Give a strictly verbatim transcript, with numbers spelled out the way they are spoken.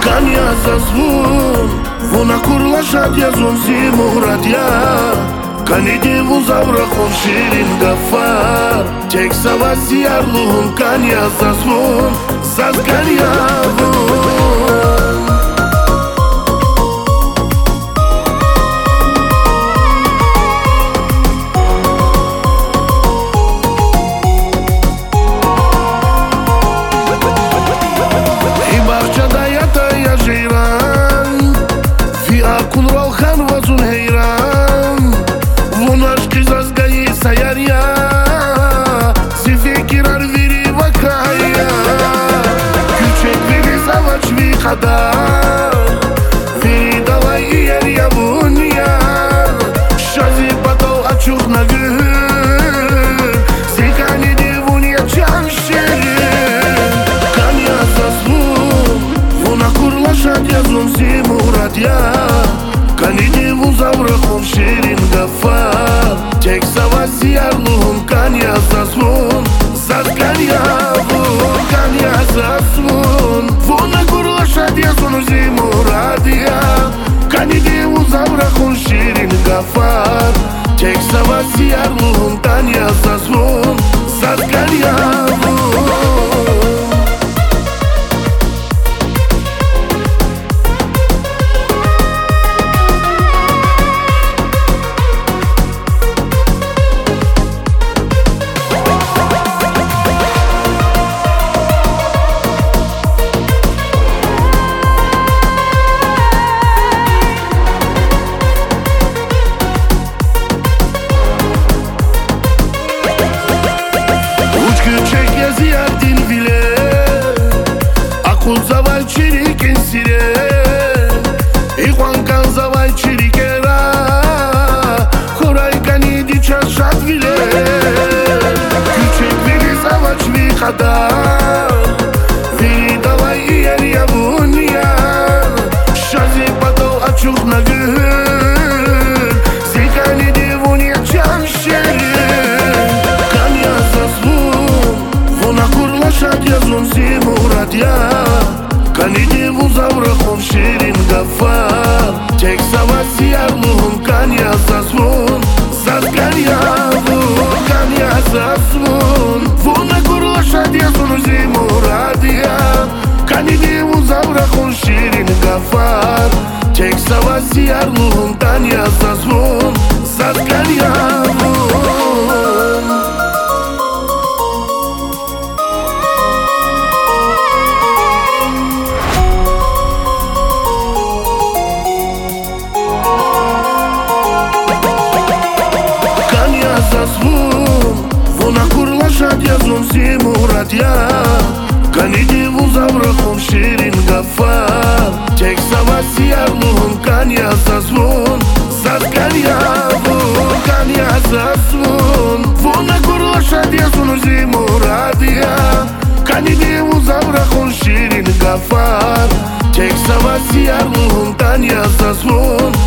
Kania zaзвon, vona kurla shadia zon zimuradia. Kani divu zavra khon shirin gafar. Tek savasi arluhun kania zaзвon, zaz kania von. Vini davai ier ya bunia Shazi batau achuk na gând Zicani de bunia ce-am șerit Kania zaspun Vona curla shadia zon zimuradia Kani de vuzavră khon shirin gafar Tek savasi arluhun kania zaspun Zaz kania vun Kania zaspun Vona curla shadia zon zimuradia Kani de vuzavră khon shirin gafar Tek savasi arluhun kania zaspun Zaz kania vun Zavai çirikin sire İkwan kan zavai çirikera Koray kani di çarşat vile Küçük vili zavaç vi kadar Vili davai iyer ya bunya Şazi patau açuk na gând Zicani de vunia ce-am șerit Kania zaspun Vona curla shadia zon zimuradia Kani de vuzavră khon shirin gafar Tek savasi arluhun kania zaspun Zaz kania vun Kania zaspun Vona curla shadia zon zimuradia Kani de vuzavră khon shirin gafar Tek savasi arluhun kania zaspun Zaz kania vun Vona curla shadia zon zimuradia Kani de vuzavră khon shirin gafar Tek savasi arluhun kania zaspun Zaz kania vun Kania zaspun Vona curla shadia zon zimuradia Kani de vuzavră khon shirin gafar Tek savasi arluhun kania zaspun